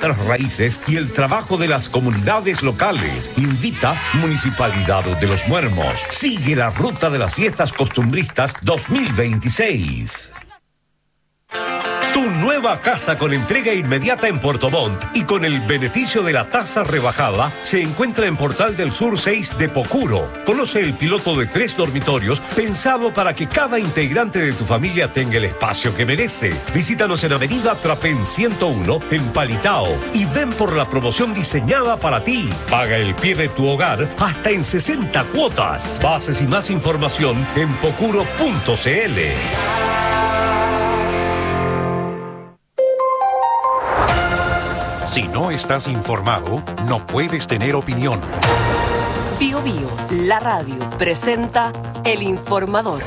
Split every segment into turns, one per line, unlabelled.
nuestras raíces y el trabajo de las comunidades locales. Invita Municipalidad de Los Muermos. Sigue la ruta de las fiestas costumbristas 2026. Tu nueva casa con entrega inmediata en Puerto Montt y con el beneficio de la tasa rebajada se encuentra en Portal del Sur 6 de Pocuro. Conoce el piloto de 3 dormitorios pensado para que cada integrante de tu familia tenga el espacio que merece. Visítanos en Avenida Trapén 101 en Palitao y ven por la promoción diseñada para ti. Paga el pie de tu hogar hasta en 60 cuotas. Bases y más información en pocuro.cl.
Si no estás informado, no puedes tener opinión.
Bio Bio, la radio, presenta El Informador.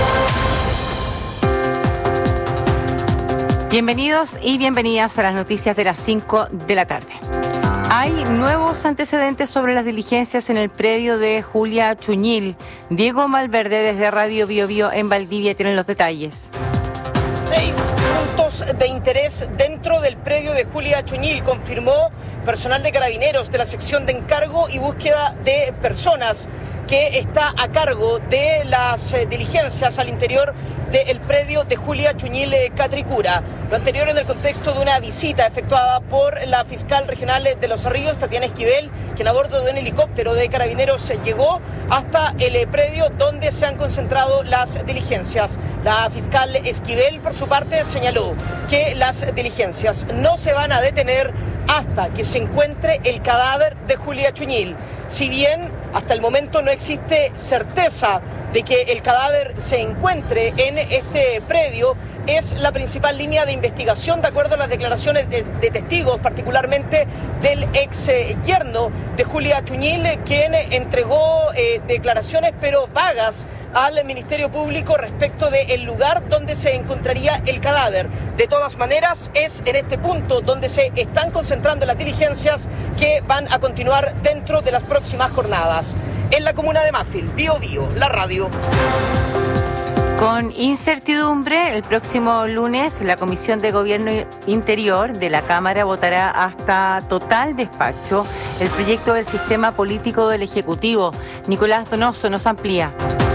Bienvenidos y bienvenidas a las noticias de las 5 de la tarde. Hay nuevos antecedentes sobre las diligencias en el predio de Julia Chuñil. Diego Malverde desde Radio Bio Bio en Valdivia tiene los detalles.
6 puntos de interés dentro del predio de Julia Chuñil, confirmó personal de Carabineros de la sección de encargo y búsqueda de personas que está a cargo de las diligencias al interior del predio de Julia Chuñil Catricura. Lo anterior en el contexto de una visita efectuada por la fiscal regional de Los Ríos, Tatiana Esquivel, quien a bordo de un helicóptero de Carabineros llegó hasta el predio donde se han concentrado las diligencias. La fiscal Esquivel, por su parte, señaló que las diligencias no se van a detener hasta que se encuentre el cadáver de Julia Chuñil. Si bien hasta el momento no existe certeza de que el cadáver se encuentre en este predio, es la principal línea de investigación, de acuerdo a las declaraciones de testigos, particularmente del ex yerno de Julia Chuñil, quien entregó declaraciones pero vagas al Ministerio Público respecto del lugar donde se encontraría el cadáver. De todas maneras, es en este punto donde se están concentrando las diligencias que van a continuar dentro de las próximas jornadas. En la comuna de Mafil, Bio Bio, la radio.
Con incertidumbre, el próximo lunes la Comisión de Gobierno Interior de la Cámara votará hasta total despacho el proyecto del sistema político del Ejecutivo. Nicolás Donoso nos amplía.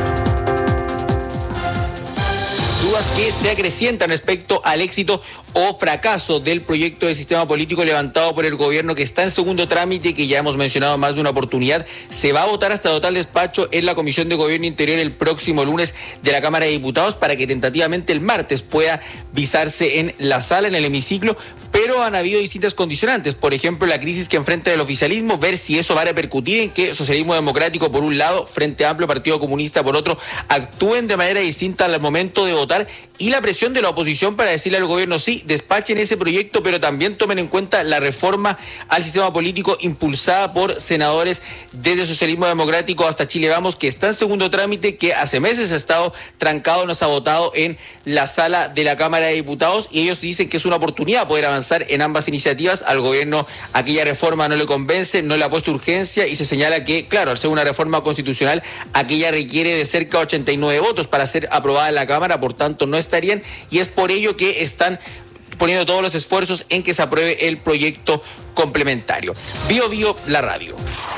Dudas que se acrecientan respecto al éxito o fracaso del proyecto de sistema político levantado por el gobierno, que está en segundo trámite y que ya hemos mencionado más de una oportunidad. Se va a votar hasta total despacho en la Comisión de Gobierno Interior el próximo lunes de la Cámara de Diputados, para que tentativamente el martes pueda visarse en la sala, en el hemiciclo, pero han habido distintas condicionantes. Por ejemplo, la crisis que enfrenta el oficialismo, ver si eso va a repercutir en que Socialismo Democrático por un lado, Frente Amplio, Partido Comunista por otro, actúen de manera distinta al momento de votar, y la presión de la oposición para decirle al gobierno: sí, despachen ese proyecto, pero también tomen en cuenta la reforma al sistema político impulsada por senadores desde Socialismo Democrático hasta Chile Vamos, que está en segundo trámite, que hace meses ha estado trancado, no se ha votado en la sala de la Cámara de Diputados, y ellos dicen que es una oportunidad poder avanzar en ambas iniciativas. Al gobierno aquella reforma no le convence, no le ha puesto urgencia, y se señala que, claro, al ser una reforma constitucional, aquella requiere de cerca de 89 votos para ser aprobada en la Cámara, por tanto no estarían, y es por ello que están poniendo todos los esfuerzos en que se apruebe el proyecto complementario. Bio Bio, la radio.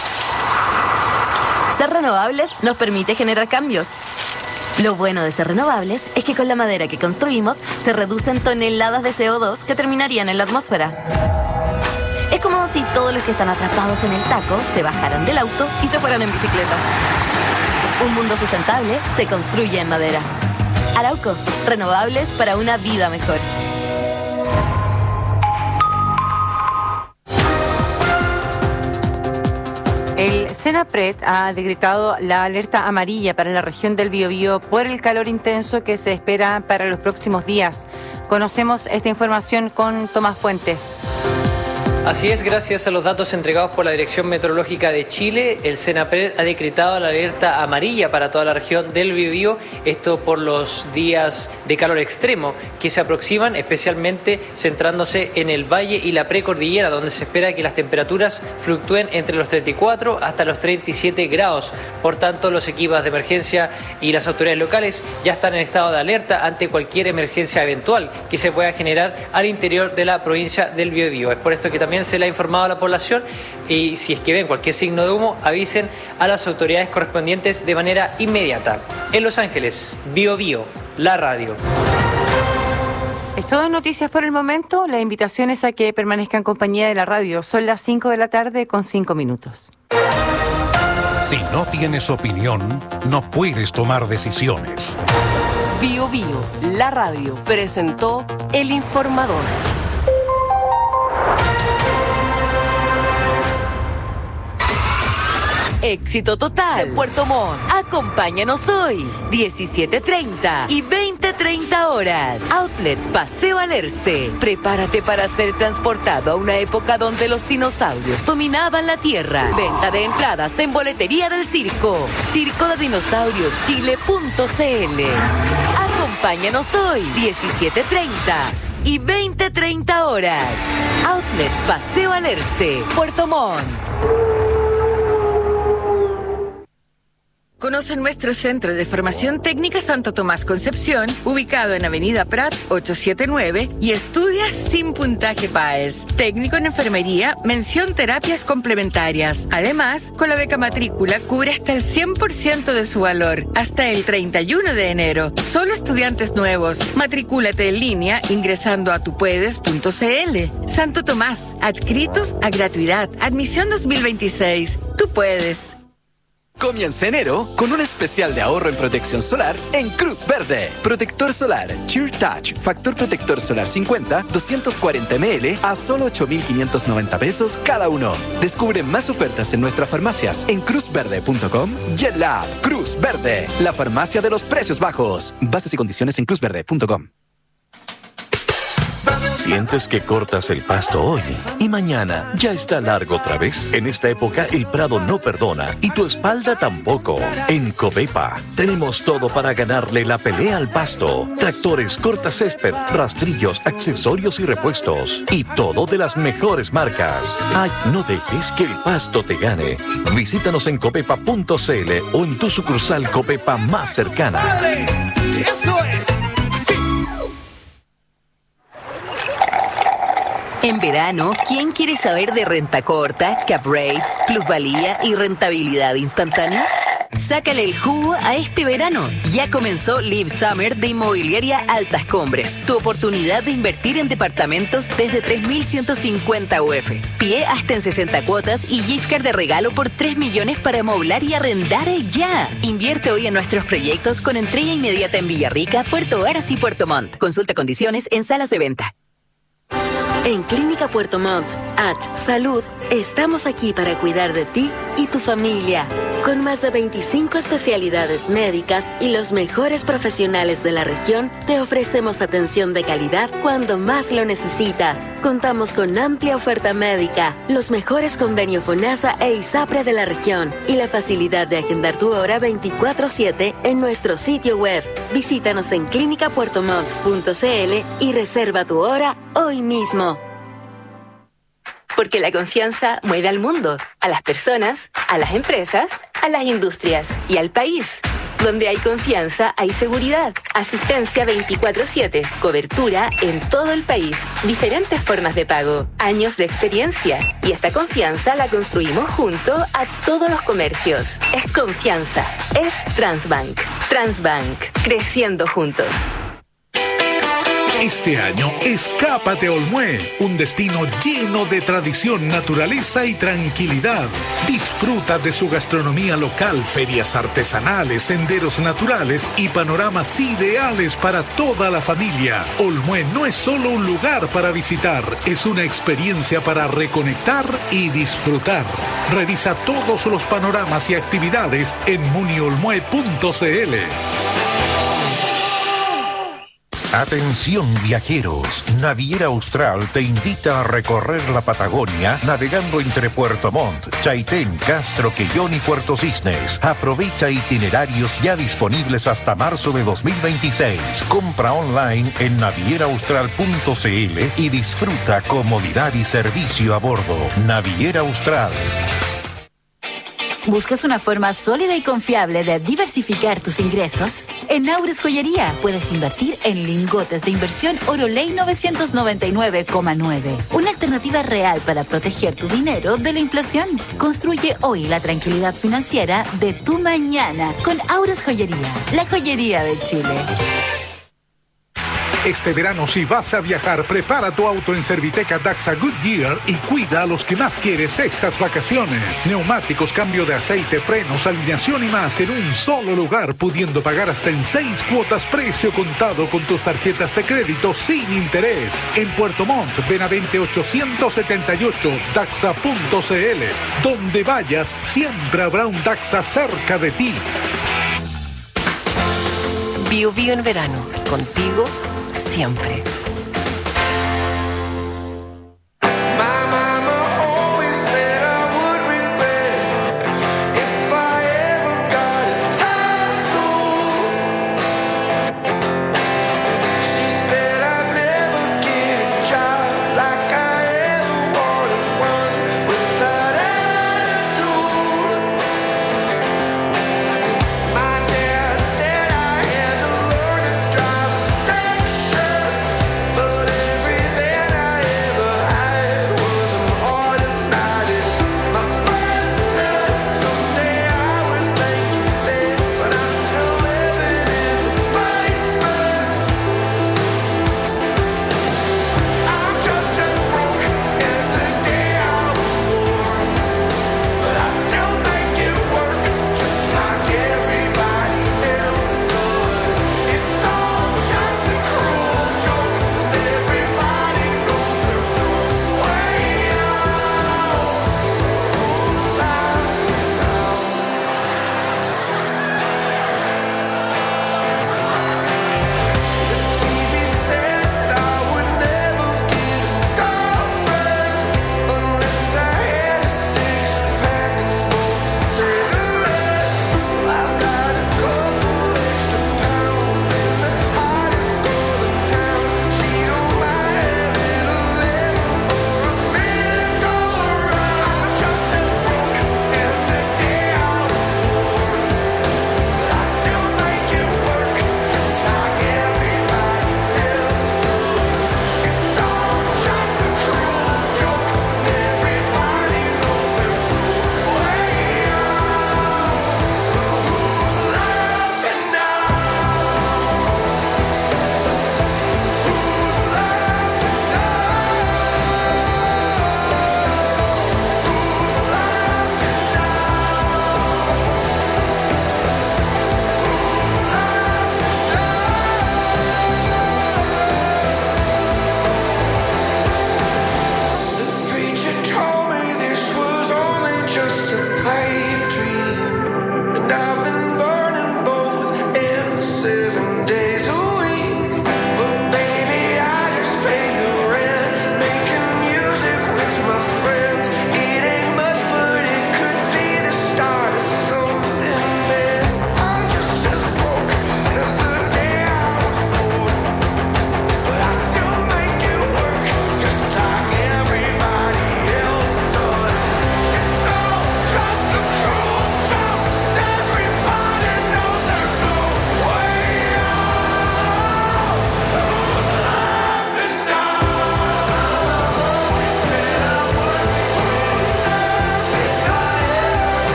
Ser renovables nos permite generar cambios. Lo bueno de ser renovables es que con la madera que construimos se reducen toneladas de CO2 que terminarían en la atmósfera. Es como si todos los que están atrapados en el taco se bajaran del auto y se fueran en bicicleta. Un mundo sustentable se construye en madera. Arauco, renovables para una vida mejor.
El Senapred ha decretado la alerta amarilla para la región del Biobío por el calor intenso que se espera para los próximos días. Conocemos esta información con Tomás Fuentes.
Así es, gracias a los datos entregados por la Dirección Meteorológica de Chile, el CENAPRED ha decretado la alerta amarilla para toda la región del Biobío, esto por los días de calor extremo que se aproximan, especialmente centrándose en el valle y la precordillera, donde se espera que las temperaturas fluctúen entre los 34 hasta los 37 grados. Por tanto, los equipos de emergencia y las autoridades locales ya están en estado de alerta ante cualquier emergencia eventual que se pueda generar al interior de la provincia del Biobío. Es por esto que también se le ha informado a la población y si es que ven cualquier signo de humo, avisen a las autoridades correspondientes de manera inmediata. En Los Ángeles, Biobío, la radio.
Es todo en noticias por el momento. La invitación es a que permanezcan en compañía de la radio. Son las 5 de la tarde con 5 minutos.
Si no tienes opinión, no puedes tomar decisiones.
Biobío, la radio, presentó El Informador. Éxito total. Puerto Montt. Acompáñanos hoy, 17:30 y 20:30 horas. Outlet Paseo Alerce. Prepárate para ser transportado a una época donde los dinosaurios dominaban la tierra. Venta de entradas en boletería del circo. circodedinosaurioschile.cl. Acompáñanos hoy, 17:30 y 20:30 horas. Outlet Paseo Alerce, Puerto Montt.
Conoce nuestro Centro de Formación Técnica Santo Tomás Concepción, ubicado en Avenida Prat 879, y estudia sin puntaje PAES. Técnico en enfermería, mención terapias complementarias. Además, con la beca matrícula cubre hasta el 100% de su valor, hasta el 31 de enero. Solo estudiantes nuevos. Matricúlate en línea ingresando a tupuedes.cl. Santo Tomás, adscritos a gratuidad. Admisión 2026. Tú puedes.
Comienza enero con un especial de ahorro en protección solar en Cruz Verde. Protector solar Cheer Touch, factor protector solar 50, 240 ml a solo 8,590 pesos cada uno. Descubre más ofertas en nuestras farmacias en cruzverde.com y en la app Cruz Verde, la farmacia de los precios bajos. Bases y condiciones en cruzverde.com.
¿Sientes que cortas el pasto hoy y mañana ya está largo otra vez? En esta época el prado no perdona y tu espalda tampoco. En Covepa tenemos todo para ganarle la pelea al pasto. Tractores, cortacésped, rastrillos, accesorios y repuestos. Y todo de las mejores marcas. Ay, no dejes que el pasto te gane. Visítanos en covepa.cl o en tu sucursal Covepa más cercana.
¡Dale! ¡Eso es! ¡Sí!
En verano, ¿quién quiere saber de renta corta, cap rates, plusvalía y rentabilidad instantánea? Sácale el jugo a este verano. Ya comenzó Live Summer de Inmobiliaria Altas Cumbres. Tu oportunidad de invertir en departamentos desde 3.150 UF. Pie hasta en 60 cuotas y gift card de regalo por 3 millones para amoblar y arrendar ya. Invierte hoy en nuestros proyectos con entrega inmediata en Villarrica, Puerto Varas y Puerto Montt. Consulta condiciones en salas de venta.
En Clínica Puerto Montt, Salud, estamos aquí para cuidar de ti y tu familia. Con más de 25 especialidades médicas y los mejores profesionales de la región, te ofrecemos atención de calidad cuando más lo necesitas. Contamos con amplia oferta médica, los mejores convenios FONASA e ISAPRE de la región y la facilidad de agendar tu hora 24/7 en nuestro sitio web. Visítanos en clinicapuertomont.cl y reserva tu hora hoy mismo.
Porque la confianza mueve al mundo, a las personas, a las empresas, a las industrias y al país. Donde hay confianza, hay seguridad. Asistencia 24/7, cobertura en todo el país, diferentes formas de pago, años de experiencia. Y esta confianza la construimos junto a todos los comercios. Es confianza, es Transbank. Transbank, creciendo juntos.
Este año, escápate a Olmué, un destino lleno de tradición, naturaleza y tranquilidad. Disfruta de su gastronomía local, ferias artesanales, senderos naturales y panoramas ideales para toda la familia. Olmué no es solo un lugar para visitar, es una experiencia para reconectar y disfrutar. Revisa todos los panoramas y actividades en muniolmue.cl.
Atención viajeros, Naviera Austral te invita a recorrer la Patagonia navegando entre Puerto Montt, Chaitén, Castro, Quellón y Puerto Cisnes. Aprovecha itinerarios ya disponibles hasta marzo de 2026. Compra online en navieraaustral.cl y disfruta comodidad y servicio a bordo. Naviera Austral.
¿Buscas una forma sólida y confiable de diversificar tus ingresos? En Aures Joyería puedes invertir en lingotes de inversión Oroley 999,9. Una alternativa real para proteger tu dinero de la inflación. Construye hoy la tranquilidad financiera de tu mañana con Aures Joyería, la joyería de Chile.
Este verano, si vas a viajar, prepara tu auto en Serviteca Daxa Goodyear y cuida a los que más quieres estas vacaciones. Neumáticos, cambio de aceite, frenos, alineación y más en un solo lugar, pudiendo pagar hasta en 6 cuotas precio contado con tus tarjetas de crédito sin interés. En Puerto Montt, Benavente 878, Daxa.cl. Donde vayas, siempre habrá un Daxa cerca de ti.
Bio Bio en verano, contigo siempre.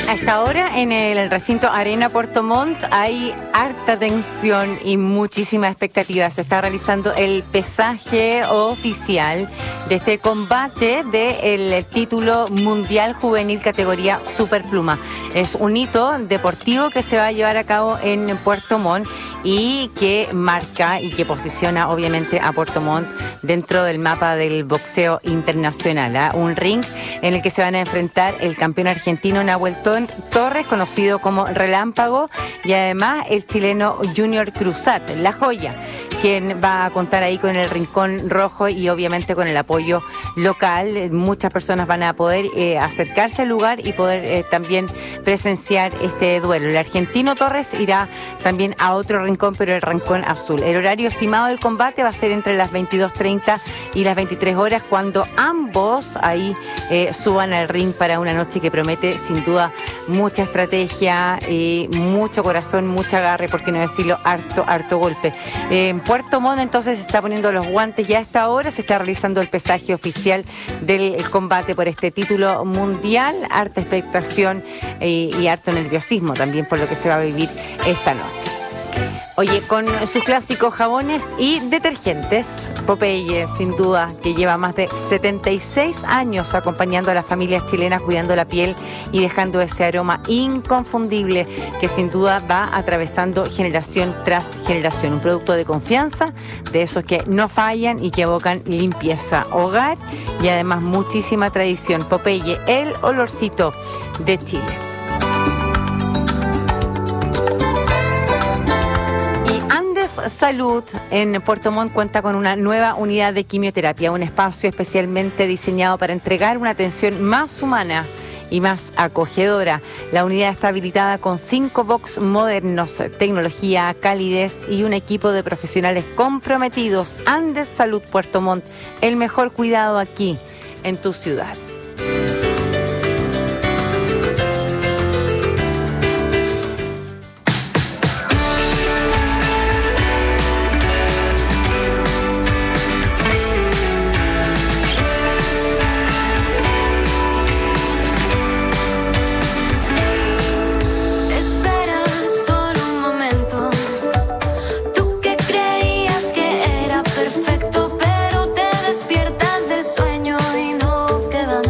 A esta hora en el recinto Arena Puerto Montt hay harta tensión y muchísima expectativa. Se está realizando el pesaje oficial de este combate del título mundial juvenil categoría Superpluma. Es un hito deportivo que se va a llevar a cabo en Puerto Montt y que marca y que posiciona obviamente a Puerto Montt dentro del mapa del boxeo internacional, ¿eh? Un ring en el que se van a enfrentar el campeón argentino Nahuel Torres, conocido como Relámpago, y además el chileno Junior Cruzat, La Joya, quien va a contar ahí con el rincón rojo y obviamente con el apoyo local. Muchas personas van a poder acercarse al lugar y poder también presenciar este duelo. El argentino Torres irá también a otro rincón, pero el rincón azul. El horario estimado del combate va a ser entre las 22:30 y las 23 horas, cuando ambos ahí suban al ring para una noche que promete sin duda mucha estrategia, mucho corazón, mucha agarre, por qué no decirlo, harto golpe. Puerto Montt entonces se está poniendo los guantes y a esta hora se está realizando el pesaje oficial del combate por este título mundial. Harta expectación y harto nerviosismo también por lo que se va a vivir esta noche. Oye, con sus clásicos jabones y detergentes, Popeye, sin duda, que lleva más de 76 años acompañando a las familias chilenas, cuidando la piel y dejando ese aroma inconfundible que sin duda va atravesando generación tras generación. Un producto de confianza, de esos que no fallan y que evocan limpieza, hogar y además muchísima tradición. Popeye, el olorcito de Chile. Salud en Puerto Montt cuenta con una nueva unidad de quimioterapia, un espacio especialmente diseñado para entregar una atención más humana y más acogedora. La unidad está habilitada con 5 box modernos, tecnología, calidez y un equipo de profesionales comprometidos. Andes Salud Puerto Montt, el mejor cuidado aquí en tu ciudad.
Perfecto, pero te despiertas del sueño y no queda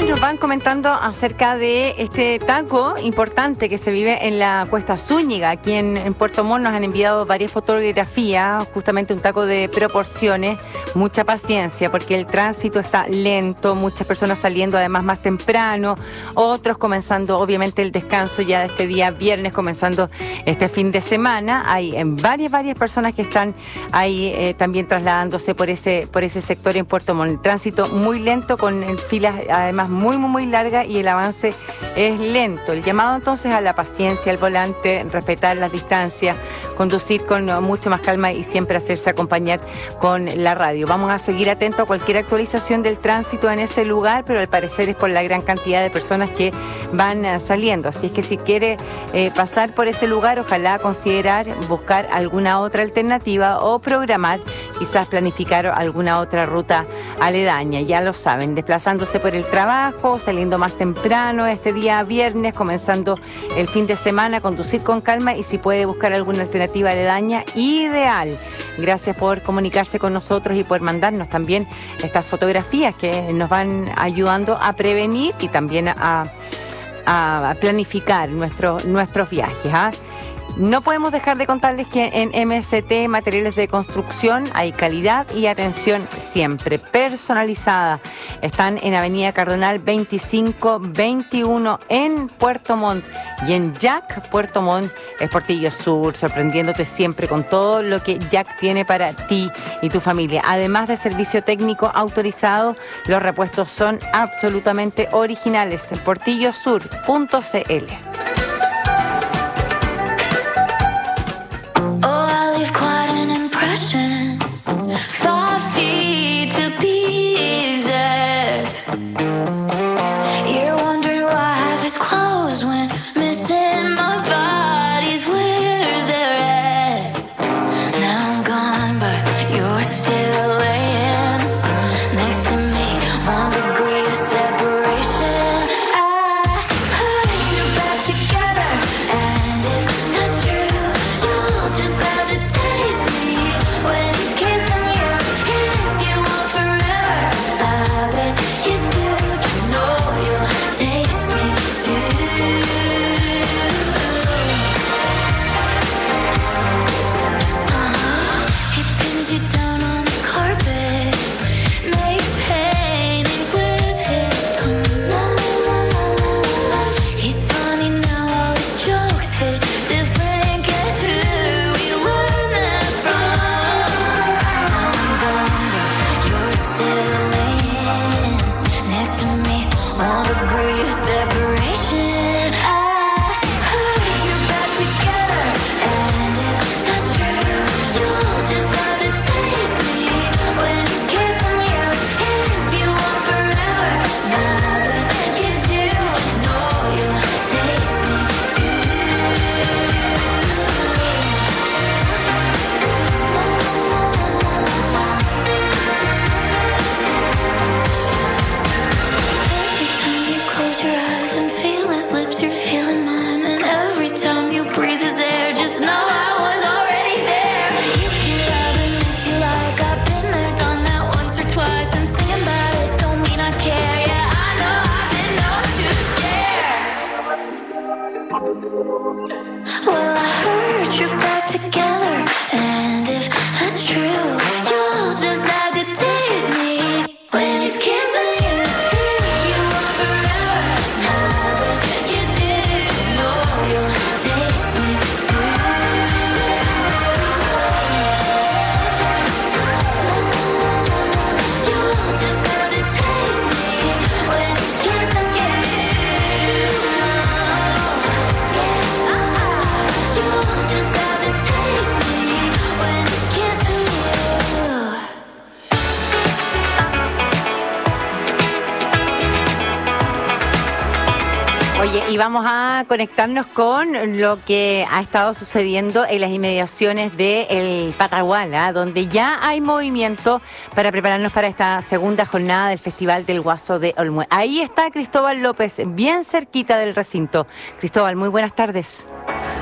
nos van comentando acerca de este taco importante que se vive en la Cuesta Zúñiga. Aquí en Puerto Montt nos han enviado varias fotografías, justamente un taco de proporciones, mucha paciencia porque el tránsito está lento, muchas personas saliendo además más temprano, otros comenzando obviamente el descanso ya de este día viernes, comenzando este fin de semana. Hay varias personas que están ahí también trasladándose por ese sector en Puerto Montt. El tránsito muy lento con filas además muy larga y el avance es lento. El llamado entonces a la paciencia al volante, respetar las distancias, conducir con mucho más calma y siempre hacerse acompañar con la radio. Vamos a seguir atentos a cualquier actualización del tránsito en ese lugar, pero al parecer es por la gran cantidad de personas que van saliendo. Así es que si quiere pasar por ese lugar, ojalá considerar buscar alguna otra alternativa o programar, quizás planificar alguna otra ruta aledaña. Ya lo saben, desplazándose por el trabajo, saliendo más temprano este día viernes, comenzando el fin de semana, conducir con calma y si puede buscar alguna alternativa aledaña, ideal. Gracias por comunicarse con nosotros y por mandarnos también estas fotografías que nos van ayudando a prevenir y también a planificar nuestros viajes, ¿ah? No podemos dejar de contarles que en MST Materiales de Construcción hay calidad y atención siempre personalizada. Están en Avenida Cardenal 2521 en Puerto Montt y en Jack Puerto Montt, Portillo Sur, sorprendiéndote siempre con todo lo que Jack tiene para ti y tu familia. Además de servicio técnico autorizado, los repuestos son absolutamente originales en portillosur.cl. Oye, y vamos a conectarnos con lo que ha estado sucediendo en las inmediaciones del Patagual, donde ya hay movimiento para prepararnos para esta segunda jornada del Festival del Guaso de Olmué. Ahí está Cristóbal López, bien cerquita del recinto. Cristóbal, muy buenas tardes.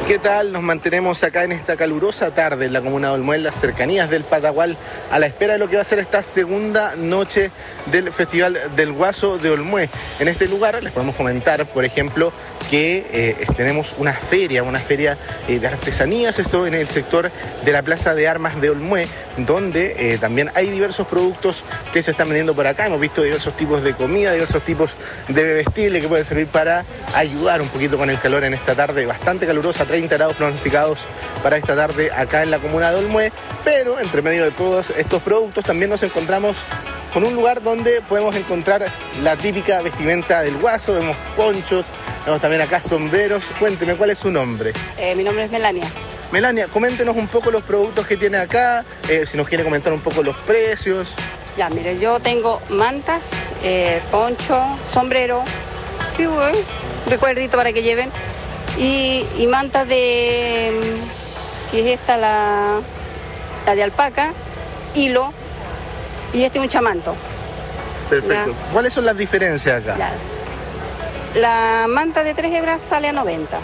¿Qué tal? Nos mantenemos acá en esta calurosa tarde en la comuna de Olmué, en las cercanías del Patagual, a la espera de lo que va a ser esta segunda noche del Festival del Guaso de Olmué. En este lugar les podemos comentar, por ejemplo, que tenemos una feria de artesanías, esto en el sector de la Plaza de Armas de Olmué, donde también hay diversos productos que se están vendiendo por acá. Hemos visto diversos tipos de comida, diversos tipos de bebestible que pueden servir para ayudar un poquito con el calor en esta tarde bastante calurosa, 30 grados pronosticados para esta tarde acá en la comuna de Olmué, pero entre medio de todos estos productos también nos encontramos con un lugar donde podemos encontrar la típica vestimenta del guaso, vemos ponchos, vemos también acá sombreros. Cuénteme, ¿cuál es su nombre?
Mi nombre es Melania.
Melania, coméntenos un poco los productos que tiene acá, si nos quiere comentar un poco los precios.
Ya, mire, yo tengo mantas, poncho, sombrero, recuerdito para que lleven, y mantas de, que es esta la de alpaca, hilo, y este un chamanto.
Perfecto.
Ya.
¿Cuáles son las diferencias acá?
Ya. La manta de 3 hebras sale a 90.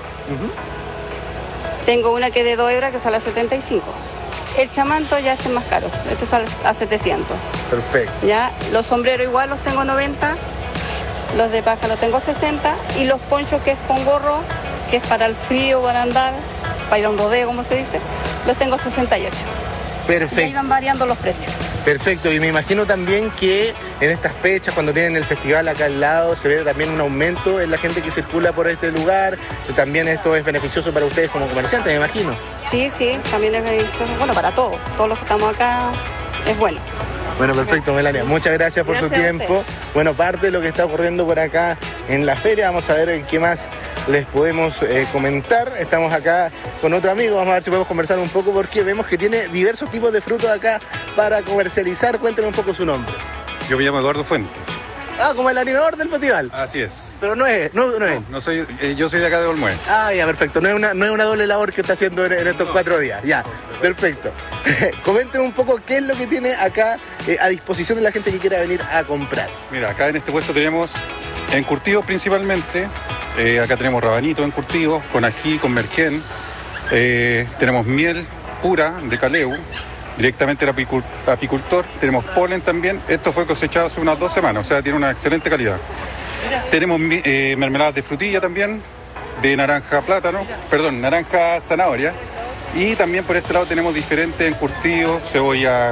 Tengo una que de 2 hebras que sale a 75. El chamanto ya este es más caro, este sale a 700.
Perfecto.
Ya, los sombreros igual los tengo 90, los de paja los tengo 60, y los ponchos que es con gorro, que es para el frío, para andar, para ir a un rodeo, como se dice, los tengo 68.
Perfecto.
Y ahí van variando los precios.
Perfecto, y me imagino también que en estas fechas, cuando tienen el festival acá al lado, se ve también un aumento en la gente que circula por este lugar. También esto es beneficioso para ustedes como comerciantes, me imagino.
Sí, también es beneficioso, bueno, para todos los que estamos acá es bueno.
Bueno, perfecto, Melania. Muchas gracias por su tiempo. Bueno, parte de lo que está ocurriendo por acá en la feria, vamos a ver qué más les podemos comentar. Estamos acá con otro amigo, vamos a ver si podemos conversar un poco porque vemos que tiene diversos tipos de frutos acá para comercializar. Cuéntenos un poco su nombre.
Yo me llamo Eduardo Fuentes.
Ah, como el animador del festival.
Así es.
Pero no es.
No soy, yo soy de acá de Olmué.
Ah, ya, perfecto. No es una doble labor que está haciendo en estos 4 días. Ya, perfecto. Coméntenos un poco qué es lo que tiene acá a disposición de la gente que quiera venir a comprar.
Mira, acá en este puesto tenemos encurtidos principalmente. Acá tenemos rabanitos encurtidos con ají, con merquén. Tenemos miel pura de caleu, directamente del apicultor. Tenemos polen también. Esto fue cosechado hace unas 2 semanas, o sea, tiene una excelente calidad. Tenemos mermeladas de frutilla también, de naranja zanahoria. Y también por este lado tenemos diferentes encurtidos, cebolla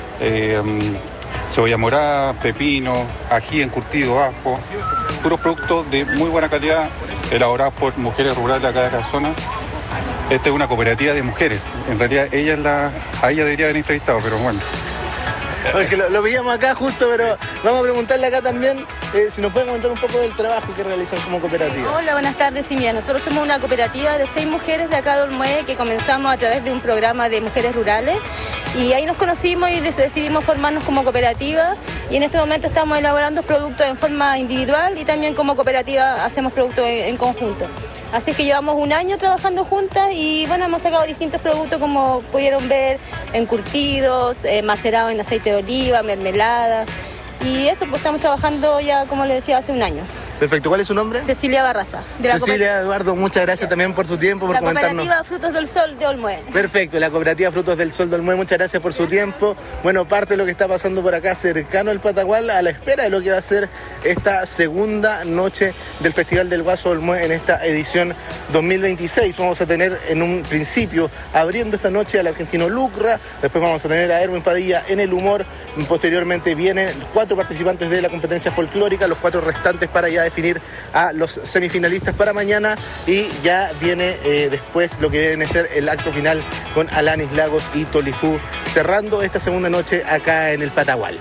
morada, pepino, ají encurtido, ajo. Puros productos de muy buena calidad, elaborados por mujeres rurales acá de la zona. Esta es una cooperativa de mujeres. En realidad a ella debería haber entrevistado, pero bueno.
Porque lo veíamos acá justo, pero vamos a preguntarle acá también si nos puede comentar un poco del trabajo que realizan como cooperativa.
Hola, buenas tardes, sí, mira, nosotros somos una cooperativa de 6 mujeres de acá de Olmué que comenzamos a través de un programa de mujeres rurales y ahí nos conocimos y decidimos formarnos como cooperativa y en este momento estamos elaborando productos en forma individual y también como cooperativa hacemos productos en conjunto. Así que llevamos 1 año trabajando juntas y bueno, hemos sacado distintos productos como pudieron ver, encurtidos, macerados en aceite de oliva, mermeladas y eso pues estamos trabajando ya como les decía hace 1 año.
Perfecto, ¿cuál es su nombre?
Cecilia Barraza.
Cecilia Eduardo, muchas gracias también por su tiempo, por comentarnos.
La cooperativa Frutos del Sol de Olmué.
Perfecto, la cooperativa Frutos del Sol de Olmué, muchas gracias por su tiempo. Bueno, parte de lo que está pasando por acá cercano al Patagual, a la espera de lo que va a ser esta segunda noche del Festival del Guaso de Olmué en esta edición 2026. Vamos a tener en un principio, abriendo esta noche al argentino Lucra, después vamos a tener a Erwin Padilla en el humor, posteriormente vienen 4 participantes de la competencia folclórica, los 4 restantes para ya definir a los semifinalistas para mañana y ya viene después lo que viene a ser el acto final con Alanis Lagos y Tolifú cerrando esta segunda noche acá en el Patagual.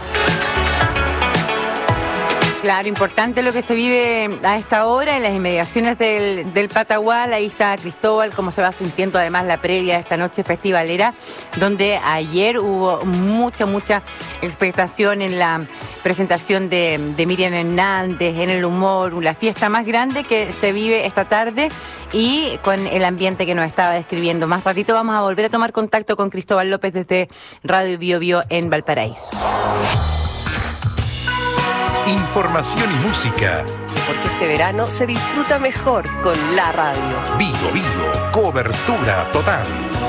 Claro, importante lo que se vive a esta hora en las inmediaciones del Patagual. Ahí está Cristóbal, cómo se va sintiendo además la previa de esta noche festivalera, donde ayer hubo mucha expectación en la presentación de Miriam Hernández, en el humor, la fiesta más grande que se vive esta tarde y con el ambiente que nos estaba describiendo. Más ratito vamos a volver a tomar contacto con Cristóbal López desde Radio Bio Bio en Valparaíso.
Información y música
porque este verano se disfruta mejor con la radio.
Bio, cobertura total.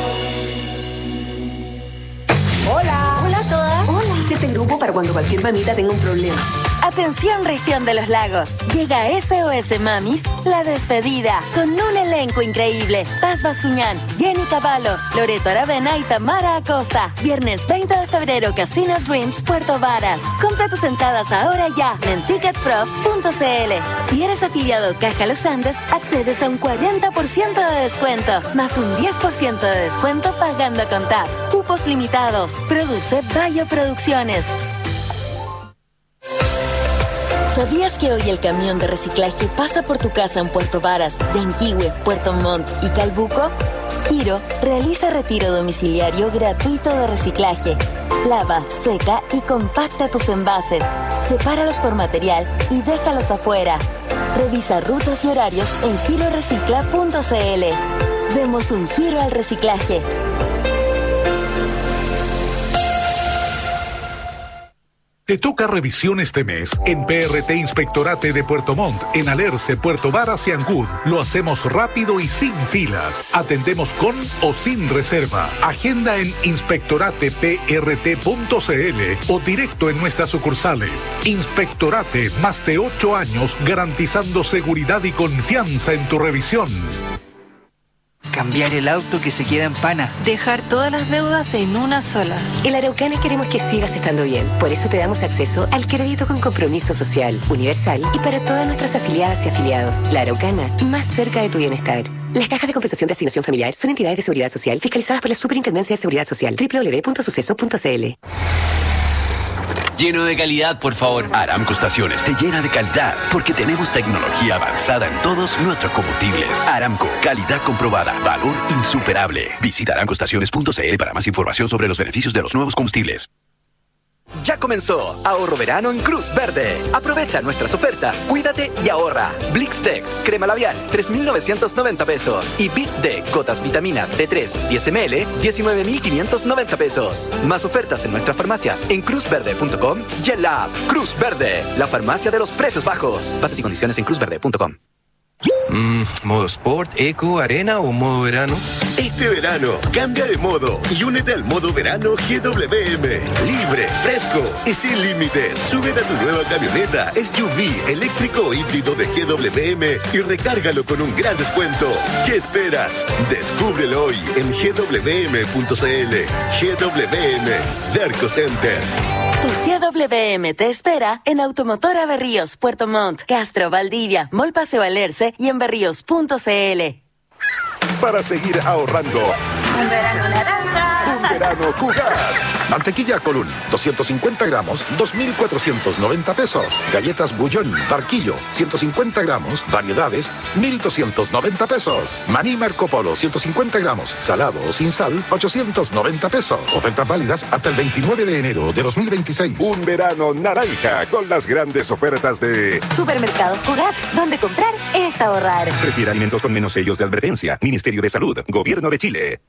Hola. Hola a todas. Hola. Hice este grupo para cuando cualquier mamita tenga un problema.
Atención, región de los lagos. Llega SOS Mamis, la despedida, con un elenco increíble. Paz Bascuñán, Jenny Cavallo, Loreto Aravena y Tamara Acosta. Viernes 20 de febrero, Casino Dreams, Puerto Varas. Compra tus entradas ahora ya en ticketpro.cl. Si eres afiliado Caja Los Andes, accedes a un 40% de descuento, más un 10% de descuento pagando a contar. Cupos limitados. Produce Bayo Producciones. ¿Sabías que hoy el camión de reciclaje pasa por tu casa en Puerto Varas, Yanquihue, Puerto Montt y Calbuco? Giro realiza retiro domiciliario gratuito de reciclaje. Lava, seca y compacta tus envases. Sepáralos por material y déjalos afuera. Revisa rutas y horarios en girorecicla.cl. Demos un giro al reciclaje.
Te toca revisión este mes en PRT Inspectorate de Puerto Montt, en Alerce, Puerto Varas y Ancud. Lo hacemos rápido y sin filas. Atendemos con o sin reserva. Agenda en inspectorateprt.cl o directo en nuestras sucursales. Inspectorate, más de 8 años garantizando seguridad y confianza en tu revisión.
Cambiar el auto que se queda en pana.
Dejar todas las deudas en una sola.
En La Araucana queremos que sigas estando bien. Por eso te damos acceso al crédito con compromiso social, universal y para todas nuestras afiliadas y afiliados. La Araucana, más cerca de tu bienestar. Las cajas de compensación de asignación familiar son entidades de seguridad social fiscalizadas por la Superintendencia de Seguridad Social. www.suceso.cl.
Lleno de calidad, por favor. Aramco Estaciones te llena de calidad porque tenemos tecnología avanzada en todos nuestros combustibles. Aramco, calidad comprobada, valor insuperable. Visita aramcoestaciones.cl para más información sobre los beneficios de los nuevos combustibles.
Ya comenzó Ahorro Verano en Cruz Verde. Aprovecha nuestras ofertas, cuídate y ahorra. Blixtex, crema labial, 3.990 pesos. Y Bit D, gotas vitamina D3, 10 ml, 19.590 pesos. Más ofertas en nuestras farmacias en cruzverde.com y en la app Cruz Verde, la farmacia de los precios bajos. Bases y condiciones en cruzverde.com.
¿Modo Sport, Eco, Arena o modo verano?
Este verano, cambia de modo y únete al modo verano GWM. Libre, fresco y sin límites. Súbete a tu nueva camioneta SUV eléctrico o híbrido de GWM y recárgalo con un gran descuento. ¿Qué esperas? Descúbrelo hoy en gwm.cl. GWM, de Arco Center.
Tu GWM te espera en Automotora Berríos, Puerto Montt, Castro, Valdivia, Mall Paseo Alerce y en berríos.cl.
Para seguir ahorrando.
Un verano naranja.
Un verano Cugat. Mantequilla Colún, 250 gramos, 2.490 pesos. Galletas Bullón, Barquillo, 150 gramos, variedades, 1.290 pesos. Maní Marco Polo, 150 gramos, salado o sin sal, 890 pesos. Ofertas válidas hasta el 29 de enero de 2026.
Un verano naranja con las grandes ofertas de
Supermercados Cugat, donde comprar es ahorrar.
Prefiere alimentos con menos sellos de advertencia. Ministerio de Salud, Gobierno de Chile.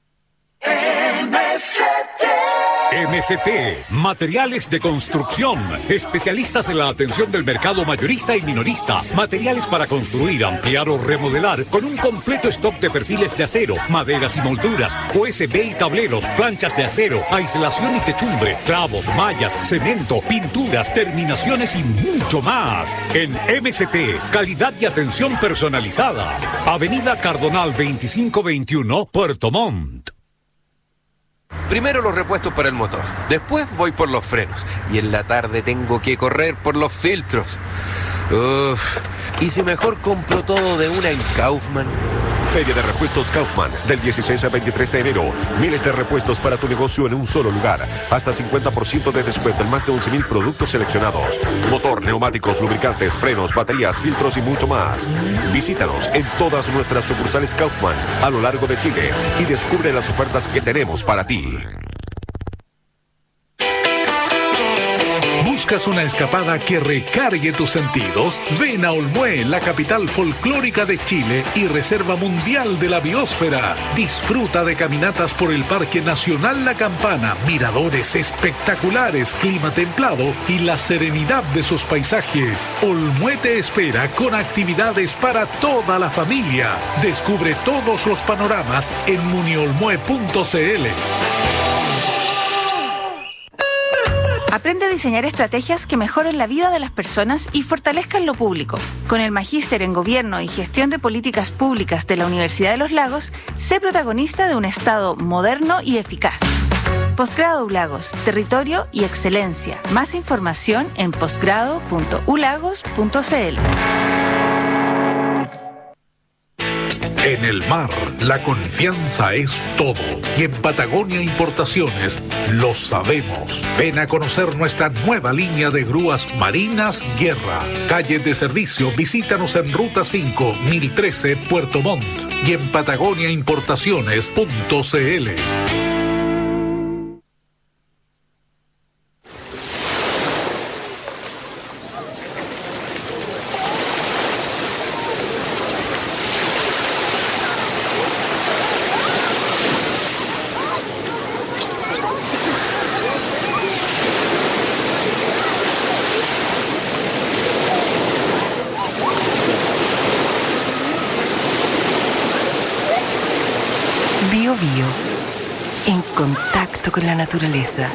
MCT, materiales de construcción, especialistas en la atención del mercado mayorista y minorista, materiales para construir, ampliar o remodelar, con un completo stock de perfiles de acero, maderas y molduras, USB y tableros, planchas de acero, aislación y techumbre, clavos, mallas, cemento, pinturas, terminaciones y mucho más. En MCT, calidad y atención personalizada. Avenida Cardonal 2521, Puerto Montt.
Primero los repuestos para el motor, después voy por los frenos y en la tarde tengo que correr por los filtros. ¿Y si mejor compro todo de una en Kaufman?
Feria de Repuestos Kaufman, del 16 al 23 de enero. Miles de repuestos para tu negocio en un solo lugar. Hasta 50% de descuento en más de 11.000 productos seleccionados. Motor, neumáticos, lubricantes, frenos, baterías, filtros y mucho más. Visítanos en todas nuestras sucursales Kaufman a lo largo de Chile y descubre las ofertas que tenemos para ti.
¿Buscas una escapada que recargue tus sentidos? Ven a Olmué, la capital folclórica de Chile y reserva mundial de la biosfera. Disfruta de caminatas por el Parque Nacional La Campana, miradores espectaculares, clima templado y la serenidad de sus paisajes. Olmué te espera con actividades para toda la familia. Descubre todos los panoramas en muniolmue.cl.
Aprende a diseñar estrategias que mejoren la vida de las personas y fortalezcan lo público. Con el Magíster en Gobierno y Gestión de Políticas Públicas de la Universidad de los Lagos, sé protagonista de un Estado moderno y eficaz. Posgrado ULagos, territorio y excelencia. Más información en posgrado.ulagos.cl.
En el mar, la confianza es todo. Y en Patagonia Importaciones lo sabemos. Ven a conocer nuestra nueva línea de grúas marinas Guerra. Calle de servicio, visítanos en Ruta 5, 1013, Puerto Montt. Y en patagoniaimportaciones.cl.
Bio Bio, en contacto con la naturaleza.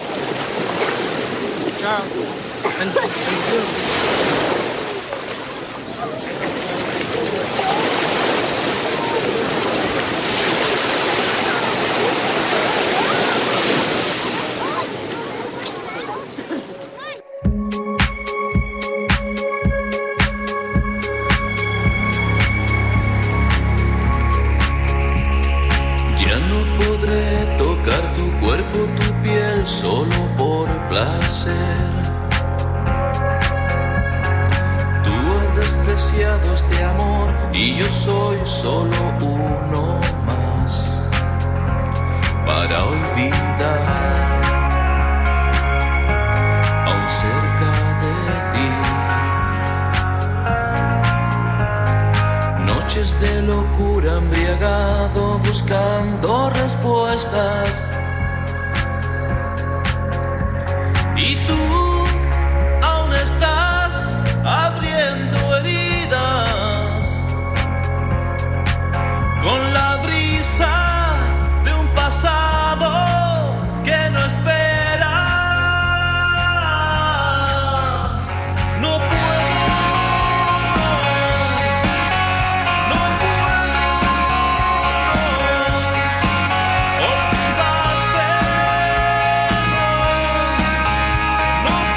Solo por placer. Tú has despreciado este amor y yo soy solo uno más para olvidar. Aún cerca de ti, noches de locura embriagado buscando respuestas. Y tú aún estás abriendo heridas con la brisa de un pasado que no espera. No puedo olvidarte. No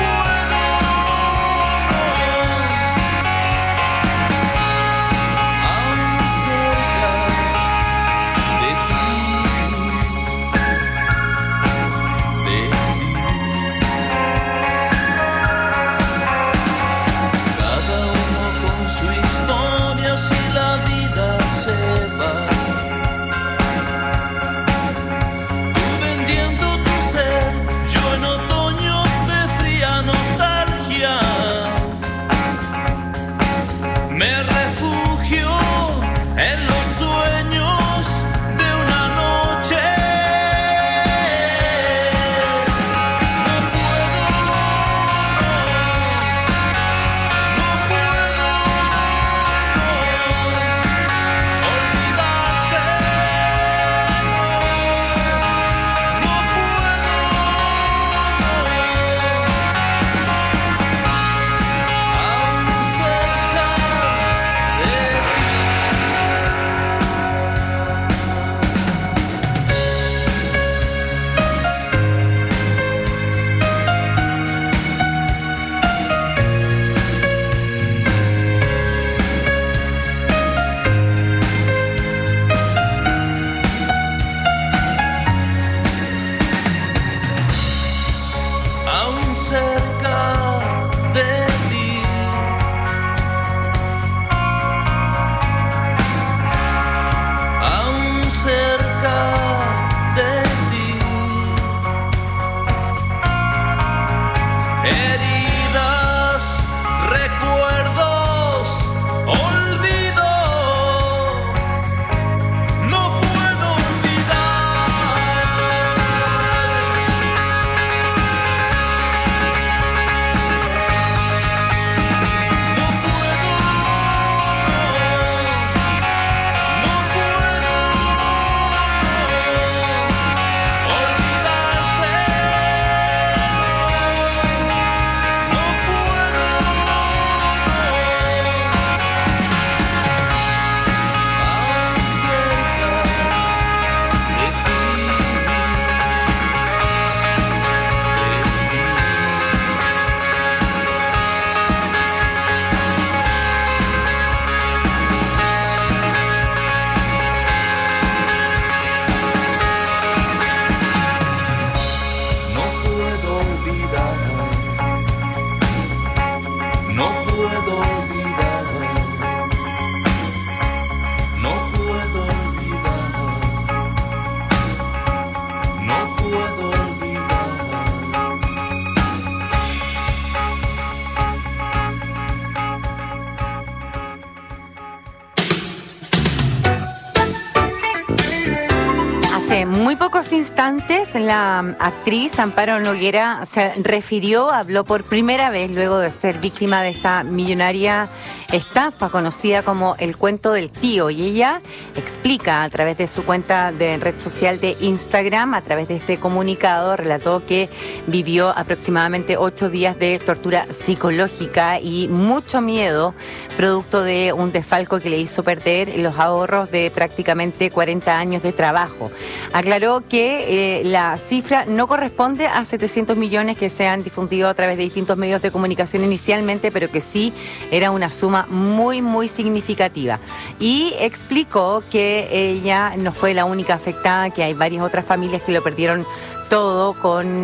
muy pocos instantes, la actriz Amparo Noguera se refirió, habló por primera vez luego de ser víctima de esta millonaria estafa conocida como el cuento del tío, y ella explica a través de su cuenta de red social de Instagram, a través de este comunicado, relató que vivió aproximadamente 8 días de tortura psicológica y mucho miedo, producto de un desfalco que le hizo perder los ahorros de prácticamente 40 años de trabajo. Aclaró que la cifra no corresponde a 700 millones que se han difundido a través de distintos medios de comunicación inicialmente, pero que sí era una suma muy, muy significativa. Y explicó que ella no fue la única afectada, que hay varias otras familias que lo perdieron todo con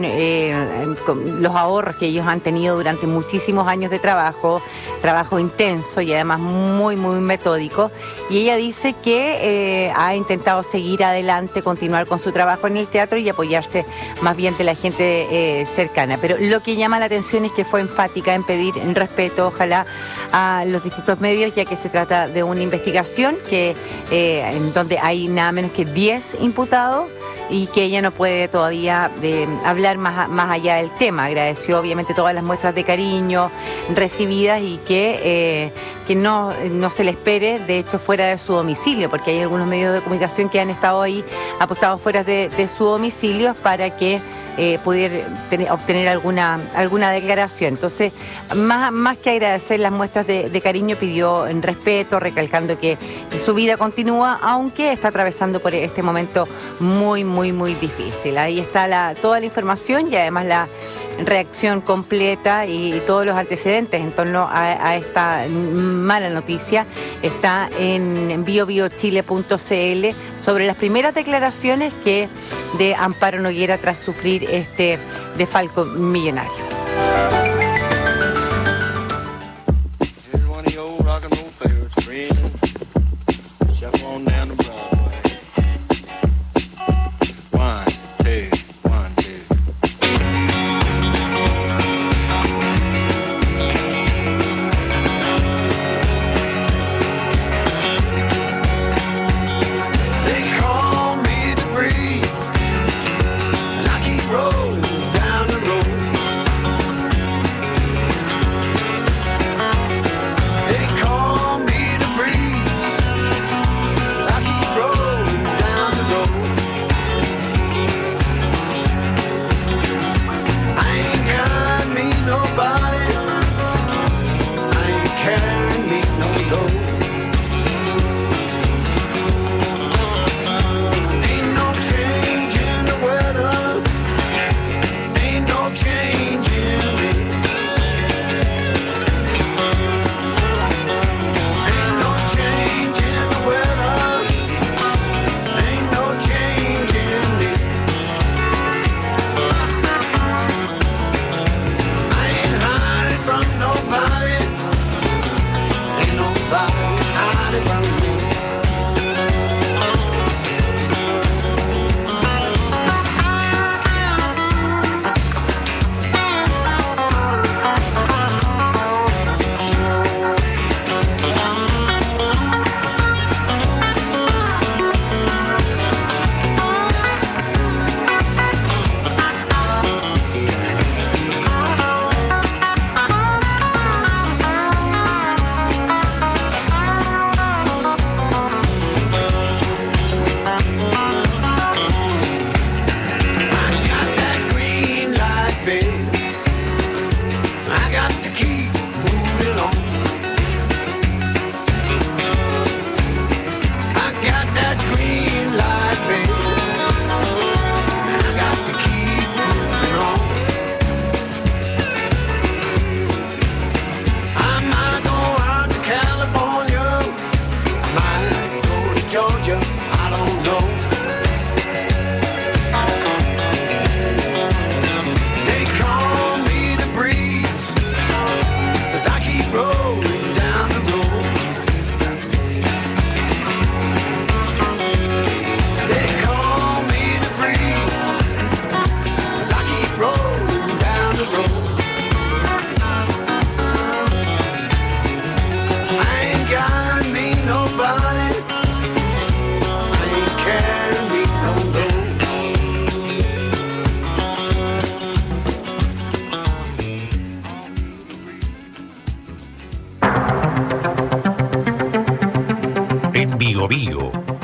los ahorros que ellos han tenido durante muchísimos años de trabajo intenso y además muy, muy metódico. Y ella dice que ha intentado seguir adelante, continuar con su trabajo en el teatro y apoyarse más bien de la gente cercana. Pero lo que llama la atención es que fue enfática en pedir respeto, ojalá, a los distintos medios, ya que se trata de una investigación que en donde hay nada menos que 10 imputados, y que ella no puede todavía hablar más allá del tema. Agradeció obviamente todas las muestras de cariño recibidas y que no se le espere, de hecho, fuera de su domicilio, porque hay algunos medios de comunicación que han estado ahí apostados fuera de su domicilio para que poder obtener alguna declaración. Entonces, más que agradecer las muestras de cariño, pidió en respeto, recalcando que su vida continúa, aunque está atravesando por este momento muy, muy, muy difícil. Ahí está toda la información y además la reacción completa y todos los antecedentes en torno a esta mala noticia está en biobiochile.cl sobre las primeras declaraciones de Amparo Noguera tras sufrir este desfalco millonario.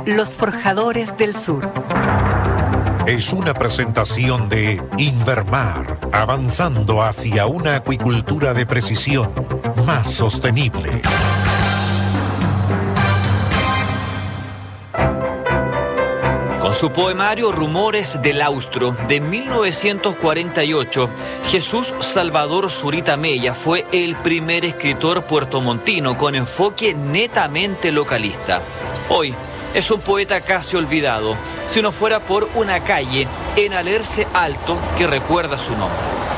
Los Forjadores del Sur.
Es una presentación de Invermar, avanzando hacia una acuicultura de precisión más sostenible.
Con su poemario Rumores del Austro de 1948, Jesús Salvador Zurita Mella fue el primer escritor puertomontino con enfoque netamente localista. Hoy es un poeta casi olvidado, si no fuera por una calle en Alerce Alto que recuerda su nombre.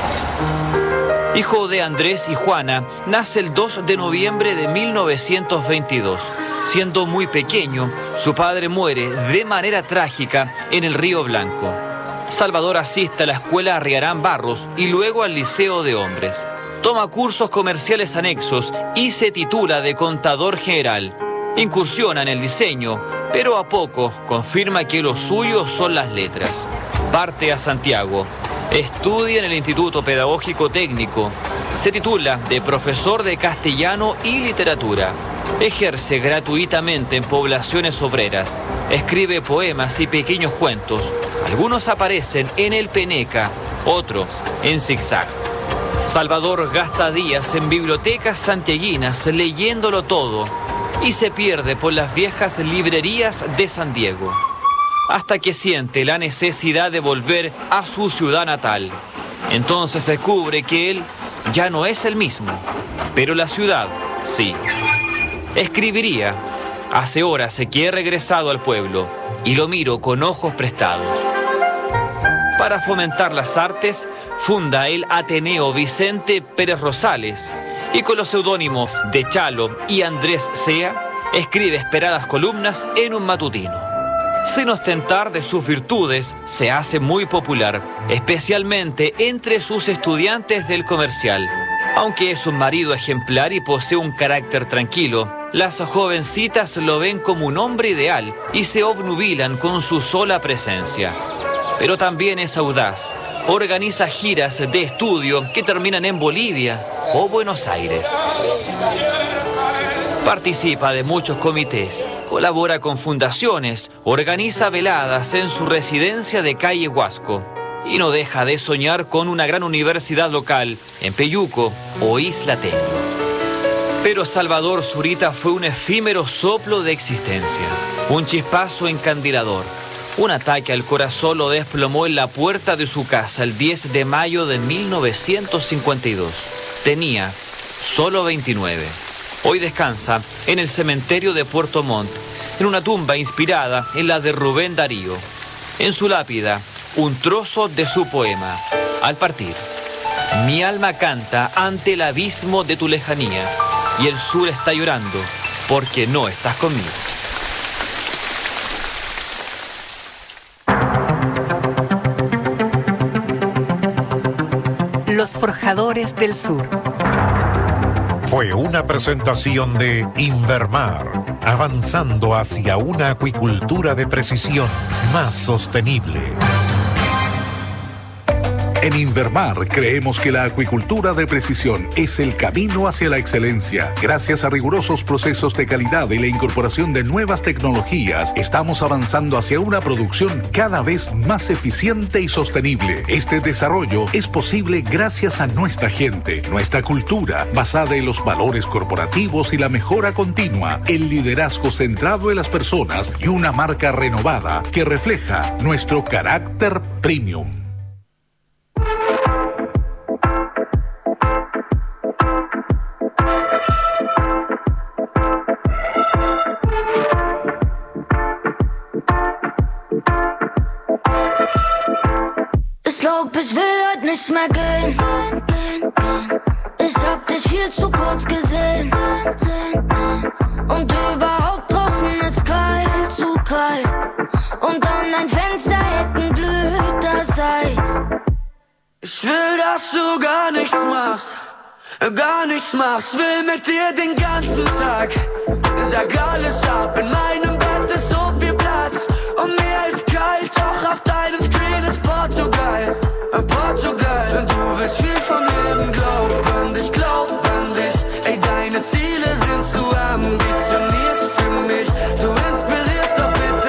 Hijo de Andrés y Juana, nace el 2 de noviembre de 1922. Siendo muy pequeño, su padre muere de manera trágica en el Río Blanco. Salvador asiste a la escuela Arriarán Barros y luego al Liceo de Hombres. Toma cursos comerciales anexos y se titula de contador general. Incursiona en el diseño, pero a poco confirma que lo suyo son las letras. Parte a Santiago. Estudia en el Instituto Pedagógico Técnico. Se titula de profesor de castellano y literatura. Ejerce gratuitamente en poblaciones obreras. Escribe poemas y pequeños cuentos. Algunos aparecen en El Peneca, otros en Zigzag. Salvador gasta días en bibliotecas santiaguinas leyéndolo todo y se pierde por las viejas librerías de San Diego, hasta que siente la necesidad de volver a su ciudad natal. Entonces descubre que él ya no es el mismo, pero la ciudad sí. Escribiría: hace horas que he regresado al pueblo y lo miro con ojos prestados. Para fomentar las artes, funda el Ateneo Vicente Pérez Rosales y con los seudónimos de Chalo y Andrés Sea, escribe esperadas columnas en un matutino. Sin ostentar de sus virtudes, se hace muy popular, especialmente entre sus estudiantes del comercial. Aunque es un marido ejemplar y posee un carácter tranquilo, las jovencitas lo ven como un hombre ideal y se obnubilan con su sola presencia. Pero también es audaz. Organiza giras de estudio que terminan en Bolivia o Buenos Aires. Participa de muchos comités, colabora con fundaciones, organiza veladas en su residencia de calle Huasco y no deja de soñar con una gran universidad local en Peyuco o Isla Tello. Pero Salvador Zurita fue un efímero soplo de existencia, un chispazo encandilador. Un ataque al corazón lo desplomó en la puerta de su casa el 10 de mayo de 1952. Tenía solo 29. Hoy descansa en el cementerio de Puerto Montt, en una tumba inspirada en la de Rubén Darío. En su lápida, un trozo de su poema. Al partir: mi alma canta ante el abismo de tu lejanía, y el sur está llorando porque no estás conmigo.
Los Forjadores del Sur.
Fue una presentación de Invermar, avanzando hacia una acuicultura de precisión más sostenible.
En Invermar creemos que la acuicultura de precisión es el camino hacia la excelencia. Gracias a rigurosos procesos de calidad y la incorporación de nuevas tecnologías, estamos avanzando hacia una producción cada vez más eficiente y sostenible. Este desarrollo es posible gracias a nuestra gente, nuestra cultura, basada en los valores corporativos y la mejora continua, el liderazgo centrado en las personas y una marca renovada que refleja nuestro carácter premium.
Ich will heute nicht mehr gehen. Ich hab dich viel zu kurz gesehen. Und überhaupt draußen ist kalt, zu kalt. Und an dein Fenster hängt glüht das Eis.
Ich will, dass du gar nichts machst. Gar nichts machst, will mit dir den ganzen Tag. Sag alles ab, in meinem Bett ist so viel Platz. Und mir ist kalt, doch auf deinem Screen ist Portugal. Portugal, du willst viel vom Leben, ich glaub an dich. Ey, deine Ziele sind zu ambitioniert für mich. Du inspirierst, doch bitte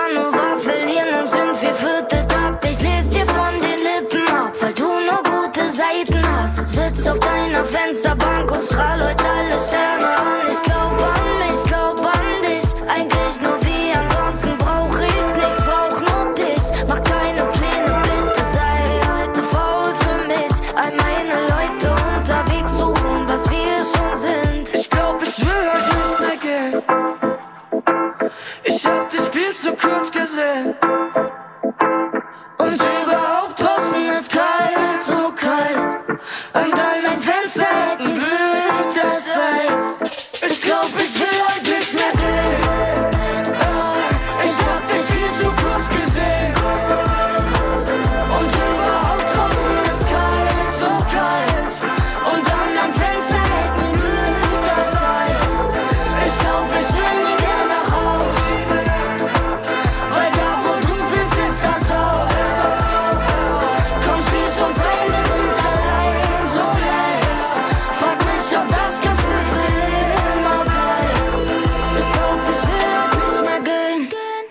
nur wahr, verlieren uns im 4/4 Takt. Ich lese dir von den Lippen ab, weil du nur gute Seiten hast. Sitz auf deiner Fensterbank und strahl heute alle Sterne an. Ich glaub an mich, glaub an dich, eigentlich nur wie ansonsten brauch ich nichts, brauch nur dich. Mach keine Pläne, bitte sei heute faul für mich. All meine Leute unterwegs suchen, was wir schon sind.
Ich glaub, ich will halt nicht mehr gehen. Ich hab dich viel zu kurz gesehen. Und überhaupt draußen ist kalt, so kalt. An deinem Fensterhecken blüht das Eis. Ich glaub, ich will heute nicht mehr gehen. Ich hab dich viel zu kurz gesehen. Und überhaupt draußen ist kalt, so kalt. Und an deinem Fensterhecken blüht das Eis. Ich glaub, ich will nie mehr nach Haus. Weil da, wo du bist, ist das Haus. Komm, schließ uns ein, wir sind allein, so leicht. Frag mich, ob das Gefühl für immer bleibt. Ich glaub, ich will heute nicht mehr gehen.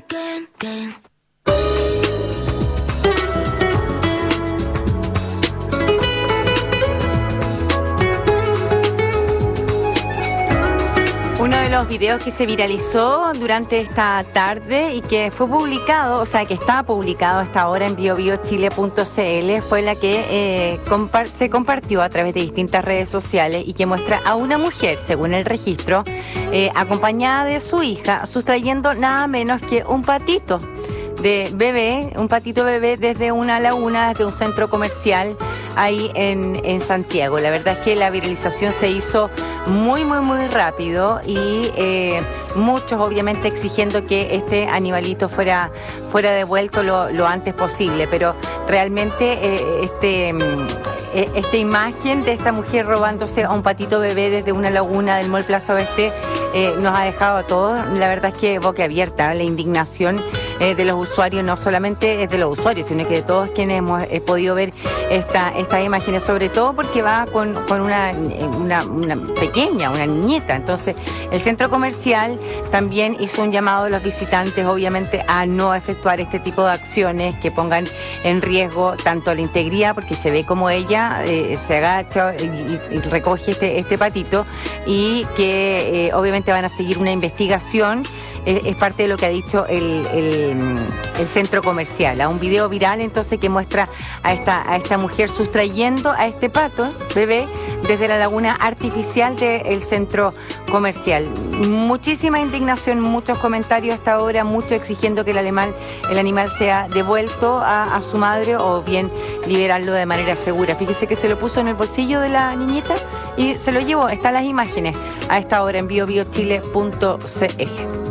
Uno de los videos que se viralizó durante esta tarde y que fue publicado, o sea, que está publicado hasta ahora en biobiochile.cl, fue la que se compartió a través de distintas redes sociales y que muestra a una mujer, según el registro, acompañada de su hija, sustrayendo nada menos que un patito de bebé, un patito bebé desde una laguna, desde un centro comercial ahí en Santiago. La verdad es que la viralización se hizo muy rápido y muchos obviamente exigiendo que este animalito fuera devuelto lo antes posible, pero realmente esta imagen de esta mujer robándose a un patito bebé desde una laguna del Mall Plaza Oeste nos ha dejado a todos, la verdad es que boquiabierta, la indignación de los usuarios, no solamente de los usuarios, sino que de todos quienes hemos podido ver estas imágenes, sobre todo porque va con una pequeña, una niñeta. Entonces, el centro comercial también hizo un llamado a los visitantes, obviamente, a no efectuar este tipo de acciones que pongan en riesgo tanto la integridad, porque se ve como ella se agacha y recoge este patito, y que obviamente van a seguir una investigación. Es parte de lo que ha dicho el centro comercial. A un video viral entonces que muestra a esta mujer sustrayendo a este pato bebé desde la laguna artificial del centro comercial. Muchísima indignación, muchos comentarios hasta ahora, mucho exigiendo que el animal sea devuelto a su madre o bien liberarlo de manera segura. Fíjese que se lo puso en el bolsillo de la niñita y se lo llevó. Están las imágenes a esta hora en biobiochile.cl.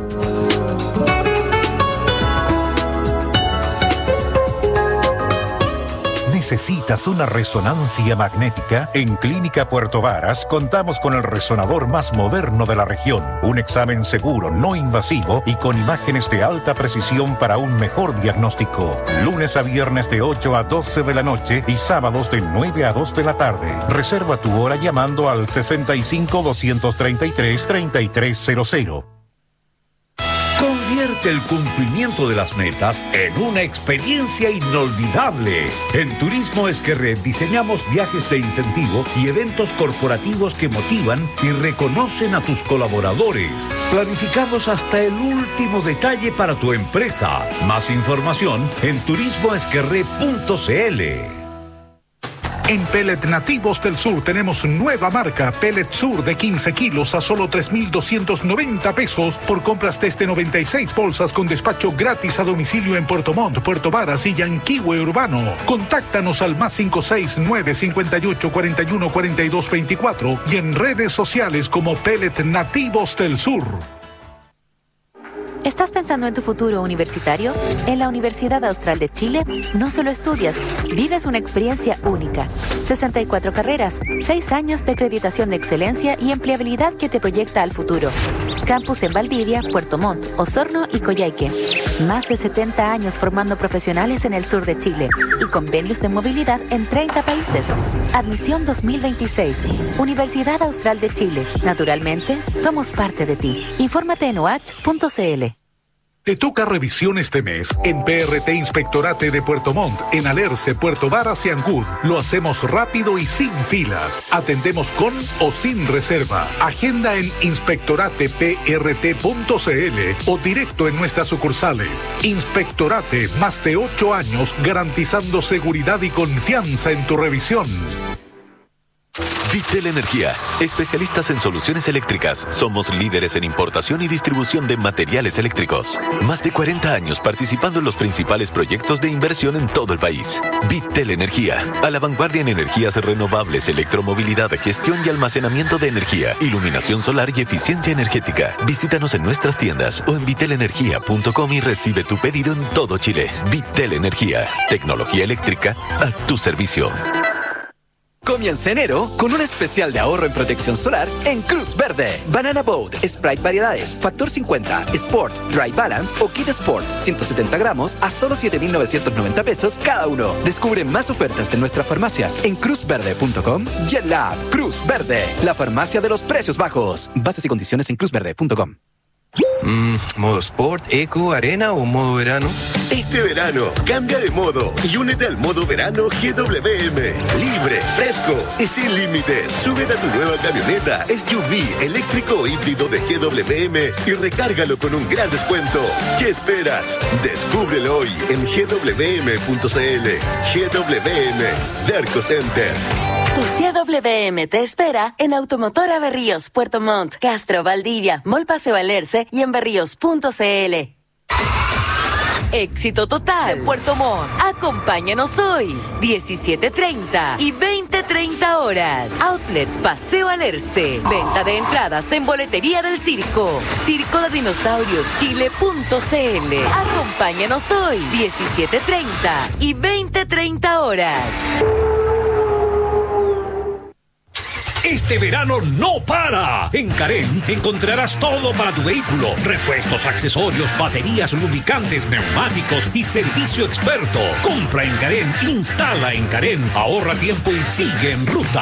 ¿Necesitas una resonancia magnética? En Clínica Puerto Varas contamos con el resonador más moderno de la región. Un examen seguro, no invasivo y con imágenes de alta precisión para un mejor diagnóstico. Lunes a viernes de 8 a 12 de la noche y sábados de 9 a 2 de la tarde. Reserva tu hora llamando al 65-233-3300.
Convierte el cumplimiento de las metas en una experiencia inolvidable. En Turismo Esquerret diseñamos viajes de incentivo y eventos corporativos que motivan y reconocen a tus colaboradores, planificados hasta el último detalle para tu empresa. Más información en turismoesquerret.cl.
En Pellet Nativos del Sur tenemos nueva marca Pellet Sur de 15 kilos a solo 3,290 pesos por compras desde 96 bolsas con despacho gratis a domicilio en Puerto Montt, Puerto Varas y Yanquihue Urbano. Contáctanos al +569 58 41 42 24 y en redes sociales como Pellet Nativos del Sur.
¿Estás pensando en tu futuro universitario? En la Universidad Austral de Chile no solo estudias, vives una experiencia única. 64 carreras, 6 años de acreditación de excelencia y empleabilidad que te proyecta al futuro. Campus en Valdivia, Puerto Montt, Osorno y Coyhaique. Más de 70 años formando profesionales en el sur de Chile y convenios de movilidad en 30 países. Admisión 2026. Universidad Austral de Chile. Naturalmente, somos parte de ti. Infórmate en uach.cl.
Te toca revisión este mes. En PRT Inspectorate de Puerto Montt, en Alerce, Puerto Varas y Ancud. Lo hacemos rápido y sin filas. Atendemos con o sin reserva. Agenda en inspectorateprt.cl o directo en nuestras sucursales. Inspectorate, más de 8 años garantizando seguridad y confianza en tu revisión.
Vitel Energía, especialistas en soluciones eléctricas. Somos líderes en importación y distribución de materiales eléctricos. Más de 40 años participando en los principales proyectos de inversión en todo el país. Vitel Energía, a la vanguardia en energías renovables, electromovilidad, gestión y almacenamiento de energía, iluminación solar y eficiencia energética. Visítanos en nuestras tiendas o en vitelenergia.com y recibe tu pedido en todo Chile. Vitel Energía, tecnología eléctrica a tu servicio.
Comienza enero con un especial de ahorro en protección solar en Cruz Verde. Banana Boat, Sprite variedades, Factor 50, Sport, Dry Balance o Kit Sport, 170 gramos a solo 7,990 pesos cada uno. Descubre más ofertas en nuestras farmacias en cruzverde.com y en la app Cruz Verde, la farmacia de los precios bajos. Bases y condiciones en cruzverde.com.
¿Modo Sport, Eco, Arena o modo verano?
Este verano, cambia de modo y únete al modo verano GWM. Libre, fresco y sin límites. Súbete a tu nueva camioneta SUV eléctrico o híbrido de GWM y recárgalo con un gran descuento. ¿Qué esperas? Descúbrelo hoy en gwm.cl. GWM, Derco Center.
Tu GWM te espera en Automotora Berríos, Puerto Montt, Castro, Valdivia, Mall Paseo Alerce y en berríos.cl. Éxito total. Puerto Montt. Acompáñanos hoy, 17:30 y 20:30 horas. Outlet Paseo Alerce. Venta de entradas en boletería del circo. Circo de Dinosaurios Chile.cl. Acompáñanos hoy, 17:30 y 20:30 horas.
Este verano no para. En Carén encontrarás todo para tu vehículo. Repuestos, accesorios, baterías, lubricantes, neumáticos y servicio experto. Compra en Carén, instala en Carén, ahorra tiempo y sigue en ruta.